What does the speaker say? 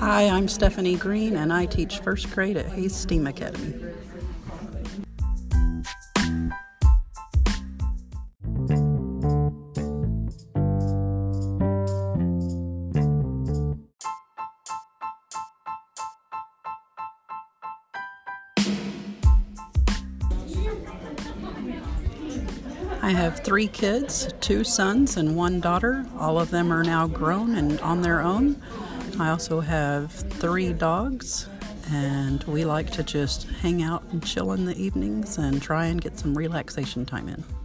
Hi, I'm Stephanie Green, and I teach first grade at Hayes STEAM Academy. I have 3 kids, 2 sons and 1 daughter. All of them are now grown and on their own. I also have 3 dogs, and we like to just hang out and chill in the evenings and try and get some relaxation time in.